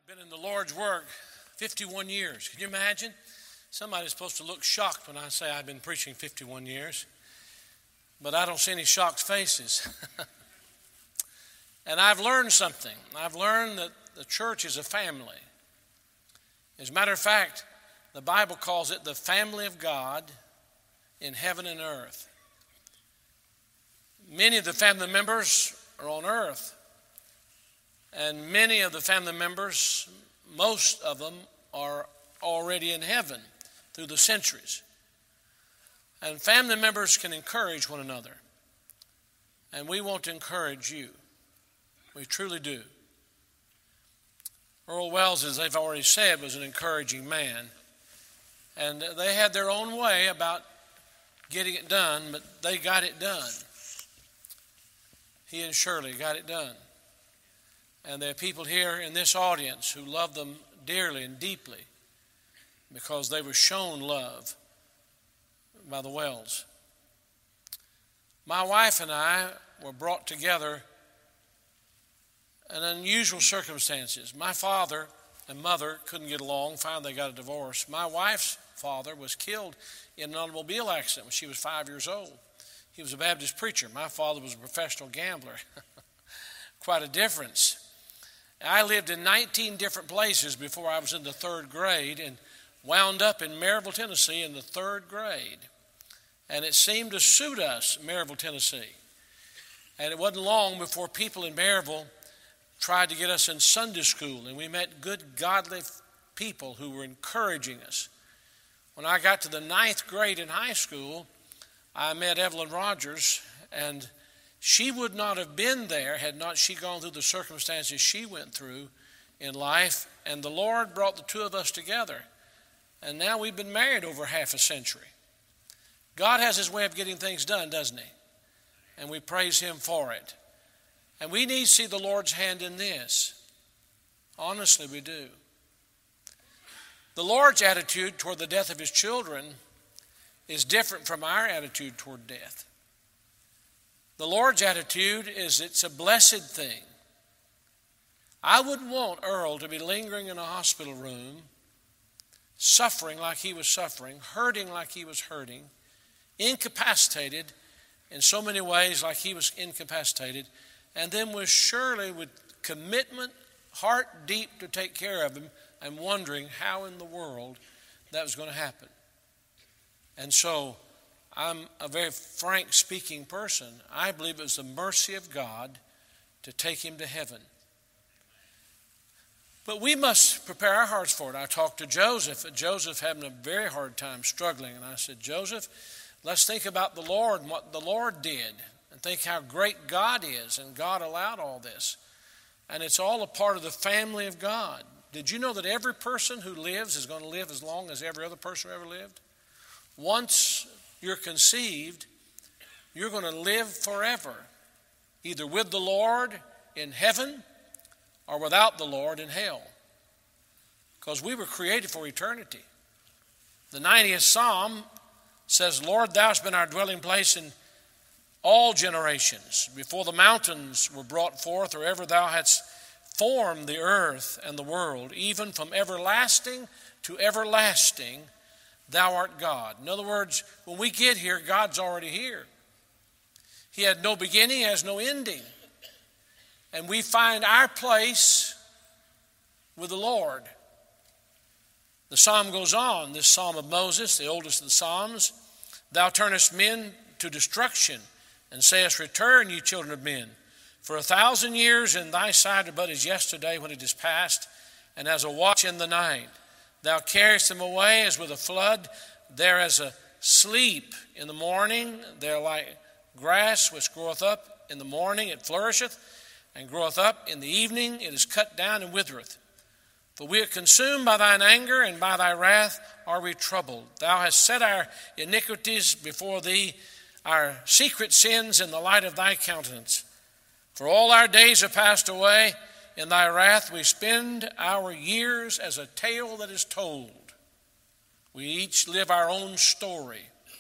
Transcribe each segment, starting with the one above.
Been in the Lord's work 51 years. Can you imagine? Somebody's supposed to look shocked when I say I've been preaching 51 years. But I don't see any shocked faces. And I've learned something. I've learned that the church is a family. As a matter of fact, the Bible calls it the family of God in heaven and earth. Many of the family members are on earth. And many of the family members, most of them, are already in heaven through the centuries. And family members can encourage one another. And we want to encourage you. We truly do. Earl Wells, as they've already said, was an encouraging man. And they had their own way about getting it done, but they got it done. He and Shirley got it done. And there are people here in this audience who love them dearly and deeply because they were shown love by the Wells. My wife and I were brought together in unusual circumstances. My father and mother couldn't get along. Finally, they got a divorce. My wife's father was killed in an automobile accident when she was 5 years old. He was a Baptist preacher. My father was a professional gambler. Quite a difference. I lived in 19 different places before I was in the third grade and wound up in Maryville, Tennessee in the third grade. And it seemed to suit us, Maryville, Tennessee. And it wasn't long before people in Maryville tried to get us in Sunday school, and we met good, godly people who were encouraging us. When I got to the 9th grade in high school, I met Evelyn Rogers, and she would not have been there had not she gone through the circumstances she went through in life, and the Lord brought the two of us together. And now we've been married over half a century. God has his way of getting things done, doesn't he? And we praise him for it. And we need to see the Lord's hand in this. Honestly, we do. The Lord's attitude toward the death of his children is different from our attitude toward death. The Lord's attitude is it's a blessed thing. I wouldn't want Earl to be lingering in a hospital room, suffering like he was suffering, hurting like he was hurting, incapacitated in so many ways like he was incapacitated, and then with Shirley with commitment, heart deep to take care of him, and wondering how in the world that was going to happen. And so I'm a very frank speaking person. I believe it was the mercy of God to take him to heaven. But we must prepare our hearts for it. I talked to Joseph. Joseph having a very hard time struggling. And I said, Joseph, let's think about the Lord and what the Lord did. And think how great God is. And God allowed all this. And it's all a part of the family of God. Did you know that every person who lives is going to live as long as every other person who ever lived? Once you're conceived, you're going to live forever, either with the Lord in heaven or without the Lord in hell, because we were created for eternity. The 90th Psalm says, Lord, thou hast been our dwelling place in all generations, before the mountains were brought forth, or ever thou hadst formed the earth and the world, even from everlasting to everlasting, thou art God. In other words, when we get here, God's already here. He had no beginning, he has no ending. And we find our place with the Lord. The psalm goes on, this psalm of Moses, the oldest of the psalms, thou turnest men to destruction, and sayest, return, ye children of men. For 1,000 years in thy sight are but as yesterday when it is past, and as a watch in the night. Thou carriest them away as with a flood. They're as a sleep in the morning. They're like grass which groweth up in the morning, it flourisheth, and groweth up in the evening, it is cut down and withereth. For we are consumed by thine anger, and by thy wrath are we troubled. Thou hast set our iniquities before thee, our secret sins in the light of thy countenance. For all our days are passed away. In thy wrath we spend our years as a tale that is told. We each live our own story.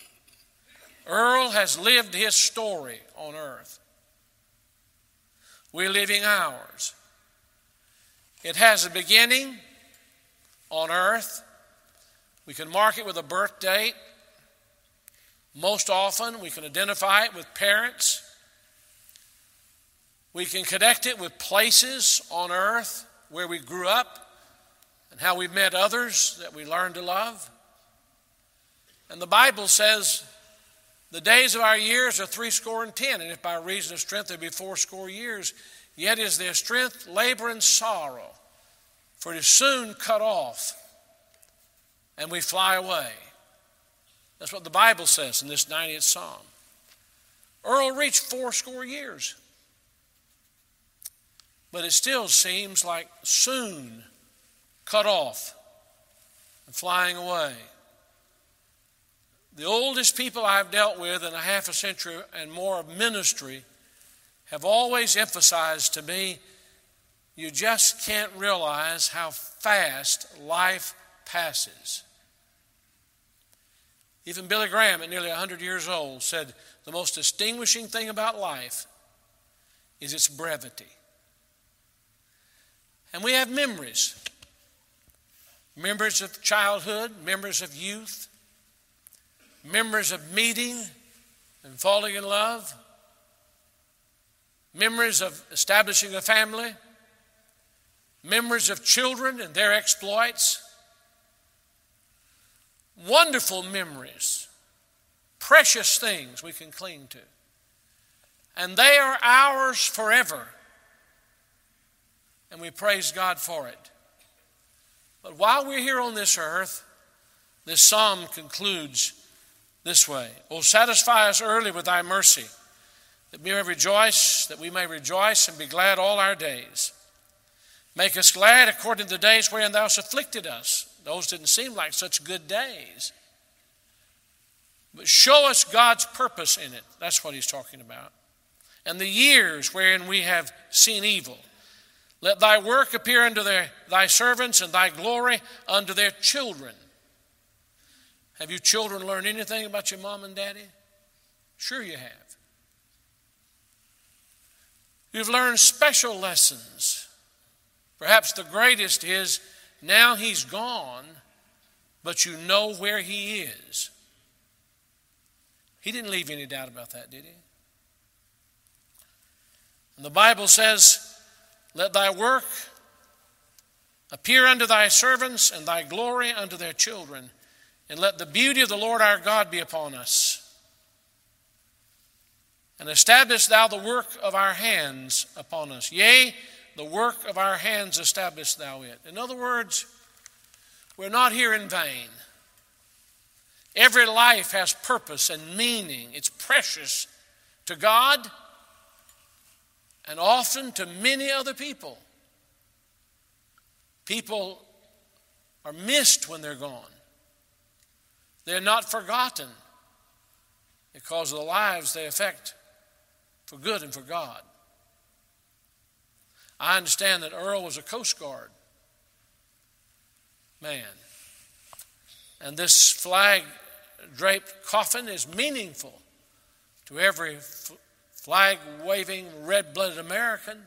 Earl has lived his story on earth. We're living ours. It has a beginning on earth. We can mark it with a birth date. Most often, we can identify it with parents. We can connect it with places on earth where we grew up and how we met others that we learned to love. And the Bible says the days of our years are 70, and if by reason of strength there be 80 years, yet is their strength labor and sorrow, for it is soon cut off, and we fly away. That's what the Bible says in this 90th Psalm. Earl reached 80 years. But it still seems like soon cut off and flying away. The oldest people I've dealt with in a half a century and more of ministry have always emphasized to me, you just can't realize how fast life passes. Even Billy Graham, at nearly 100 years old, said the most distinguishing thing about life is its brevity. And we have memories. Memories of childhood, memories of youth, memories of meeting and falling in love, memories of establishing a family, memories of children and their exploits. Wonderful memories, precious things we can cling to. And they are ours forever. And we praise God for it. But while we're here on this earth, this psalm concludes this way. O satisfy us early with thy mercy, that we may rejoice and be glad all our days. Make us glad according to the days wherein thou hast afflicted us. Those didn't seem like such good days. But show us God's purpose in it. That's what he's talking about. And the years wherein we have seen evil. Let thy work appear unto thy servants, and thy glory unto their children. Have you children learned anything about your mom and daddy? Sure you have. You've learned special lessons. Perhaps the greatest is, now he's gone, but you know where he is. He didn't leave any doubt about that, did he? And the Bible says, let thy work appear unto thy servants, and thy glory unto their children. And let the beauty of the Lord our God be upon us. And establish thou the work of our hands upon us. Yea, the work of our hands establish thou it. In other words, we're not here in vain. Every life has purpose and meaning. It's precious to God and often to many other people. People are missed when they're gone. They're not forgotten because of the lives they affect for good and for God. I understand that Earl was a Coast Guard man. And this flag-draped coffin is meaningful to every flag-waving, red-blooded American.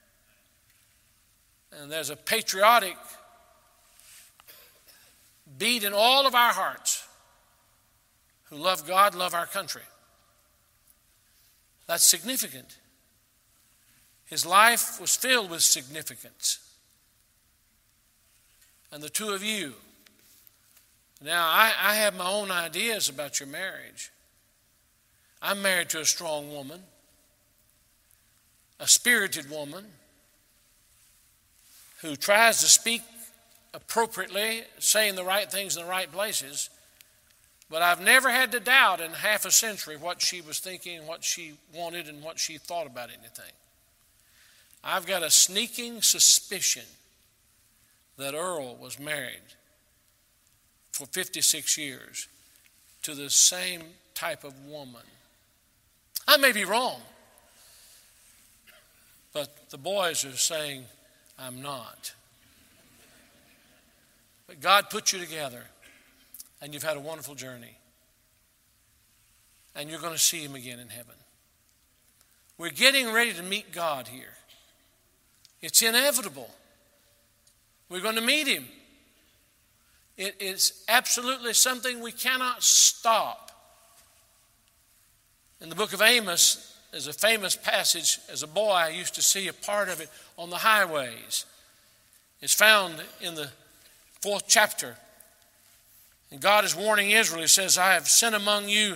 And there's a patriotic beat in all of our hearts who love God, love our country. That's significant. His life was filled with significance. And the two of you, now I have my own ideas about your marriage. I'm married to a strong woman, a spirited woman who tries to speak appropriately, saying the right things in the right places. But I've never had to doubt in half a century what she was thinking, what she wanted, and what she thought about anything. I've got a sneaking suspicion that Earl was married for 56 years to the same type of woman. I may be wrong, but the boys are saying I'm not. But God put you together, and you've had a wonderful journey. And you're going to see him again in heaven. We're getting ready to meet God here. It's inevitable. We're going to meet him. It is absolutely something we cannot stop. In the book of Amos, there's a famous passage. As a boy, I used to see a part of it on the highways. It's found in the 4th chapter. And God is warning Israel. He says, I have sent among you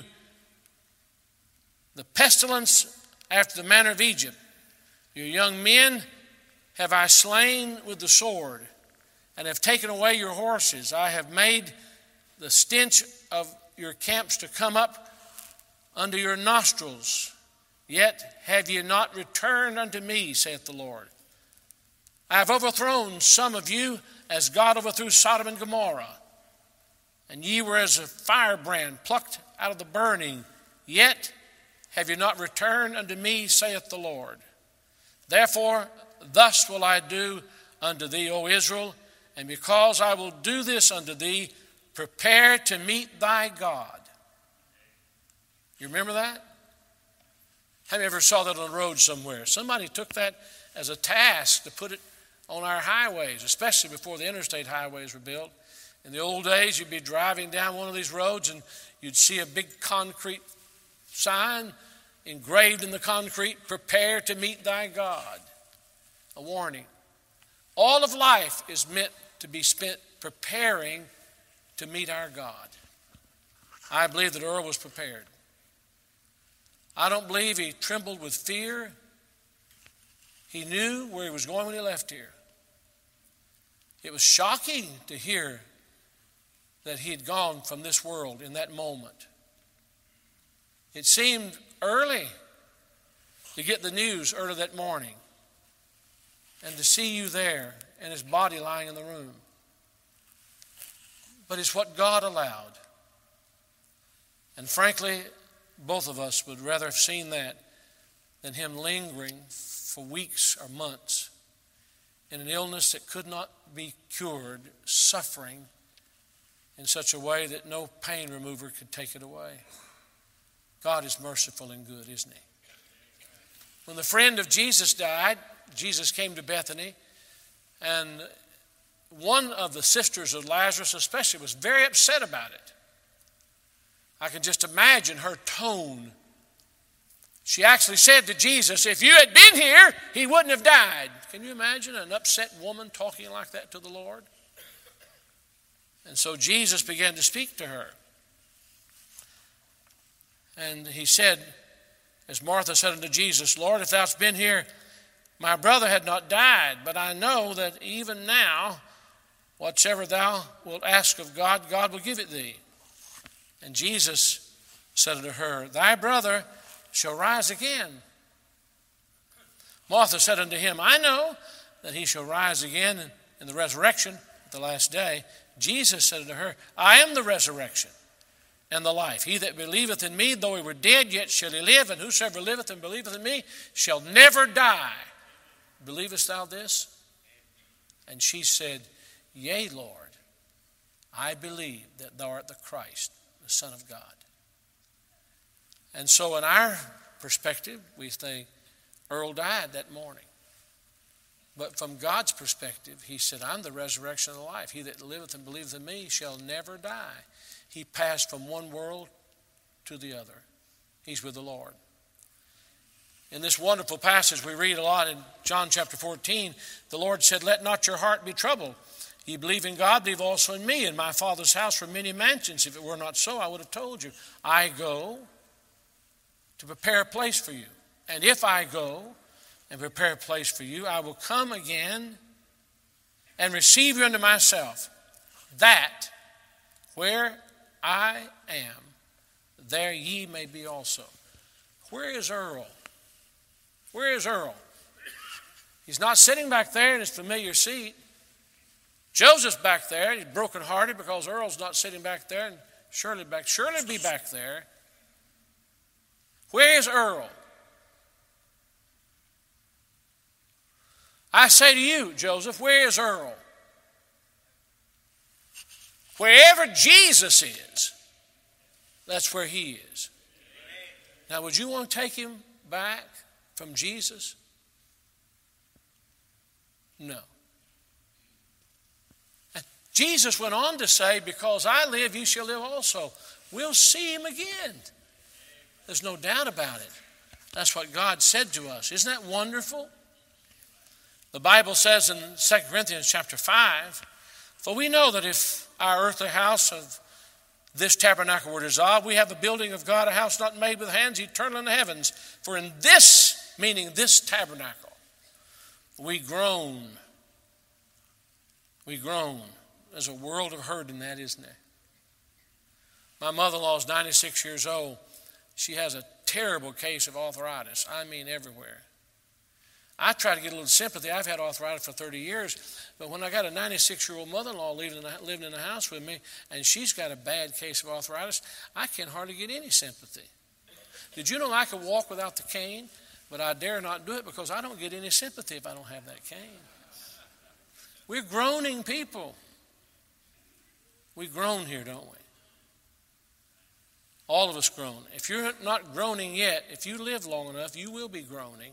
the pestilence after the manner of Egypt. Your young men have I slain with the sword, and have taken away your horses. I have made the stench of your camps to come up under your nostrils. Yet have ye not returned unto me, saith the Lord. I have overthrown some of you as God overthrew Sodom and Gomorrah. And ye were as a firebrand plucked out of the burning. Yet have ye not returned unto me, saith the Lord. Therefore, thus will I do unto thee, O Israel, and because I will do this unto thee, prepare to meet thy God. You remember that? Have you ever saw that on the road somewhere? Somebody took that as a task to put it on our highways, especially before the interstate highways were built. In the old days, you'd be driving down one of these roads and you'd see a big concrete sign engraved in the concrete, prepare to meet thy God. A warning. All of life is meant to be spent preparing to meet our God. I believe that Earl was prepared. I don't believe he trembled with fear. He knew where he was going when he left here. It was shocking to hear that he had gone from this world in that moment. It seemed early to get the news early that morning and to see you there and his body lying in the room. But it's what God allowed. And frankly, both of us would rather have seen that than him lingering for weeks or months in an illness that could not be cured, suffering in such a way that no pain remover could take it away. God is merciful and good, isn't he? When the friend of Jesus died, Jesus came to Bethany, and one of the sisters of Lazarus especially was very upset about it. I can just imagine her tone. She actually said to Jesus, if you had been here, he wouldn't have died. Can you imagine an upset woman talking like that to the Lord? And so Jesus began to speak to her. And he said, as Martha said unto Jesus, Lord, if thou'st been here, my brother had not died. But I know that even now, whatsoever thou wilt ask of God, God will give it thee. And Jesus said unto her, thy brother shall rise again. Martha said unto him, I know that he shall rise again in the resurrection at the last day. Jesus said unto her, I am the resurrection and the life. He that believeth in me, though he were dead, yet shall he live. And whosoever liveth and believeth in me shall never die. Believest thou this? And she said, yea, Lord, I believe that thou art the Christ, the Son of God. And so in our perspective, we think Earl died that morning. But from God's perspective, he said, I'm the resurrection and the life. He that liveth and believeth in me shall never die. He passed from one world to the other. He's with the Lord. In this wonderful passage we read a lot in John chapter 14, the Lord said, let not your heart be troubled. Ye believe in God, believe also in me. In my Father's house were many mansions. If it were not so, I would have told you. I go to prepare a place for you. And if I go and prepare a place for you, I will come again and receive you unto myself, that where I am, there ye may be also. Where is Earl? Where is Earl? He's not sitting back there in his familiar seat. Joseph's back there. He's brokenhearted because Earl's not sitting back there, and Shirley be back there. Where is Earl? I say to you, Joseph, where is Earl? Wherever Jesus is, that's where he is. Now, would you want to take him back from Jesus? No. Jesus went on to say, because I live, you shall live also. We'll see him again. There's no doubt about it. That's what God said to us. Isn't that wonderful? The Bible says in 2 Corinthians chapter 5, for we know that if our earthly house of this tabernacle were dissolved, we have the building of God, a house not made with hands, eternal in the heavens. For in this, meaning this tabernacle, we groan. We groan. There's a world of hurt in that, isn't there? My mother-in-law is 96 years old. She has a terrible case of arthritis. I mean everywhere. I try to get a little sympathy. I've had arthritis for 30 years. But when I got a 96-year-old mother-in-law living in the house with me, and she's got a bad case of arthritis, I can hardly get any sympathy. Did you know I could walk without the cane? But I dare not do it because I don't get any sympathy if I don't have that cane. We're groaning people. We groan here, don't we? All of us groan. If you're not groaning yet, if you live long enough, you will be groaning.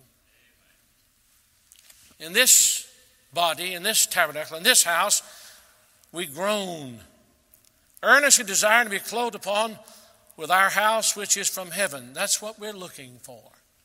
In this body, in this tabernacle, in this house, we groan, earnestly desiring to be clothed upon with our house which is from heaven. That's what we're looking for.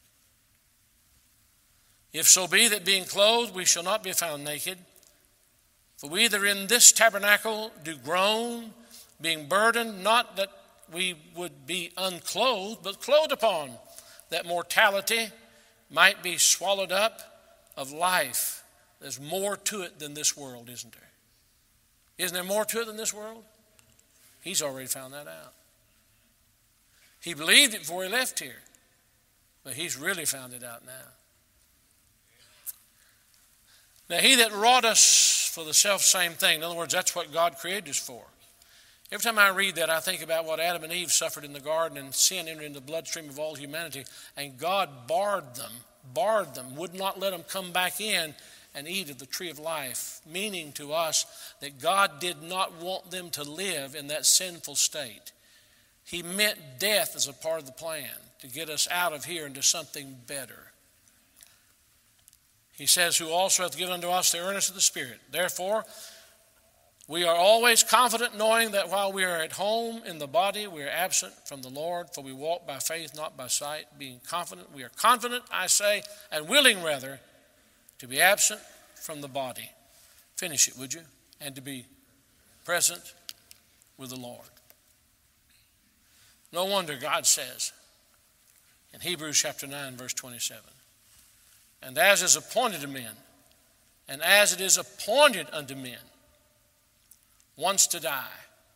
If so be that being clothed we shall not be found naked, for we that are in this tabernacle do groan, being burdened, not that we would be unclothed, but clothed upon, that mortality might be swallowed up of life. There's more to it than this world, isn't there? Isn't there more to it than this world? He's already found that out. He believed it before he left here, but he's really found it out now. Now, he that wrought us for the self-same thing, in other words, that's what God created us for. Every time I read that, I think about what Adam and Eve suffered in the garden, and sin entered into the bloodstream of all humanity, and God barred them, would not let them come back in and eat of the tree of life, meaning to us that God did not want them to live in that sinful state. He meant death as a part of the plan to get us out of here into something better. He says, who also hath given unto us the earnest of the Spirit. Therefore, we are always confident, knowing that while we are at home in the body, we are absent from the Lord, for we walk by faith, not by sight, being confident. We are confident, I say, and willing rather, to be absent from the body. Finish it, would you? And to be present with the Lord. No wonder God says in Hebrews chapter 9, verse 27, and as is appointed to men, and as it is appointed unto men, once to die,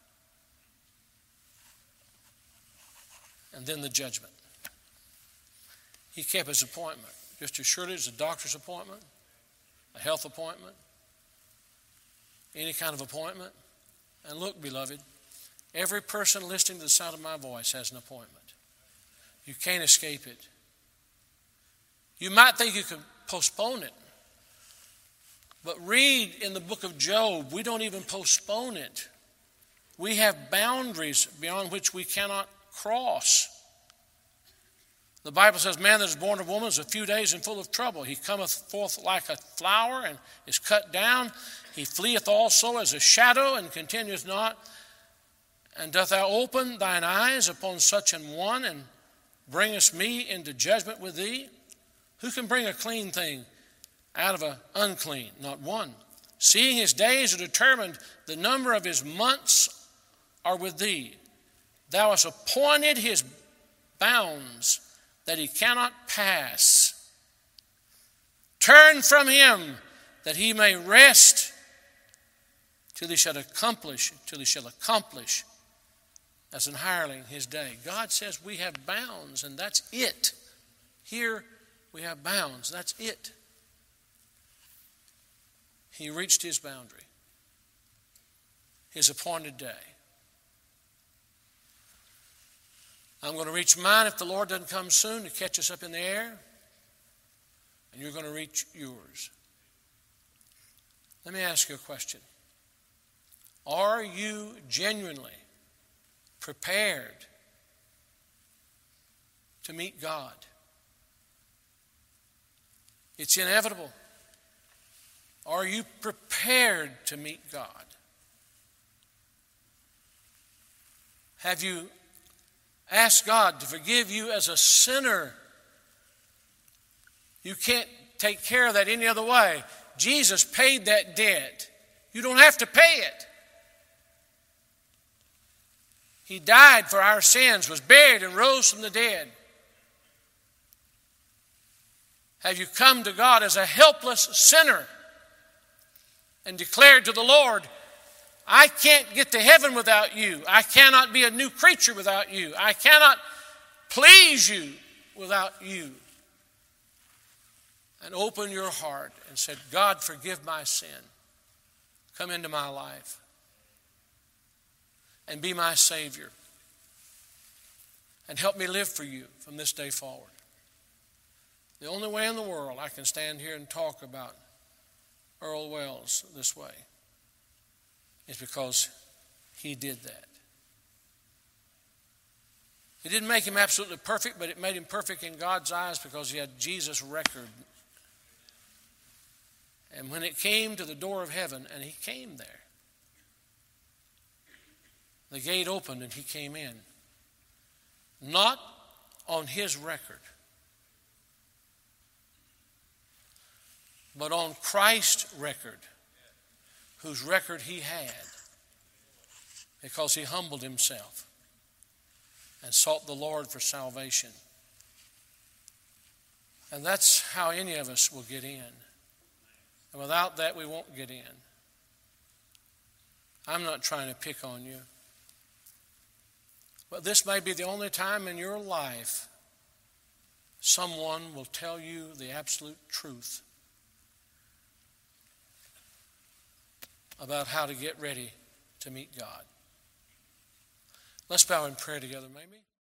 and then the judgment. He kept his appointment, just as surely as a doctor's appointment, a health appointment, any kind of appointment. And look, beloved, every person listening to the sound of my voice has an appointment. You can't escape it. You might think you could postpone it. But read in the book of Job, we don't even postpone it. We have boundaries beyond which we cannot cross. The Bible says, man that is born of woman is a few days and full of trouble. He cometh forth like a flower and is cut down. He fleeth also as a shadow and continueth not. And doth thou open thine eyes upon such an one and bringest me into judgment with thee? Who can bring a clean thing out of an unclean? Not one. Seeing his days are determined, the number of his months are with thee. Thou hast appointed his bounds that he cannot pass. Turn from him that he may rest till he shall accomplish as an hireling his day. God says we have bounds, and that's it. Here we have bounds, that's it. He reached his boundary, his appointed day. I'm going to reach mine if the Lord doesn't come soon to catch us up in the air, and you're going to reach yours. Let me ask you a question. Are you genuinely prepared to meet God? It's inevitable. Are you prepared to meet God? Have you asked God to forgive you as a sinner? You can't take care of that any other way. Jesus paid that debt. You don't have to pay it. He died for our sins, was buried, and rose from the dead. Have you come to God as a helpless sinner and declared to the Lord, I can't get to heaven without you. I cannot be a new creature without you. I cannot please you without you. And open your heart and said, God, forgive my sin. Come into my life and be my Savior. And help me live for you from this day forward. The only way in the world I can stand here and talk about Earl Wells this way is because he did that. It didn't make him absolutely perfect, but it made him perfect in God's eyes because he had Jesus' record. And when it came to the door of heaven, and he came there, the gate opened and he came in. Not on his record, but on Christ's record, whose record he had, because he humbled himself and sought the Lord for salvation. And that's how any of us will get in. And without that, we won't get in. I'm not trying to pick on you. But this may be the only time in your life someone will tell you the absolute truth about how to get ready to meet God. Let's bow in prayer together, maybe.